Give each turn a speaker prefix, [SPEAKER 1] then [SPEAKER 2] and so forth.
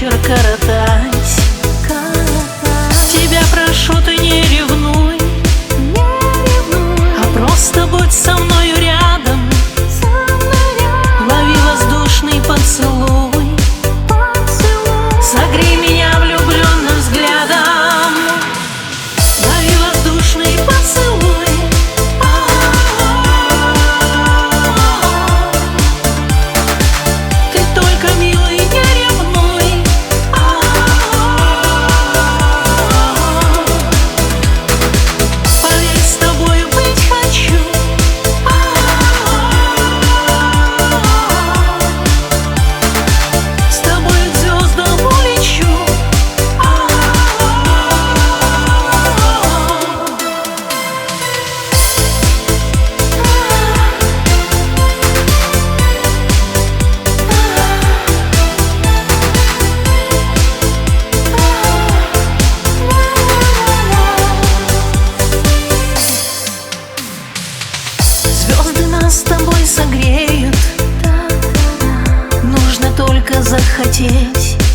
[SPEAKER 1] вечер коротать. Тебя прошу, ты не ревнуй, а просто будь со мною рядом. Лови воздушный поцелуй, согрей меня влюбленным взглядом. Лови воздушный поцелуй. Ты только, милый, не ревнуй. Поверь, с тобою быть хочу. С тобой к звездам улечу. Звезды нас с тобой согреют, нужно только захотеть.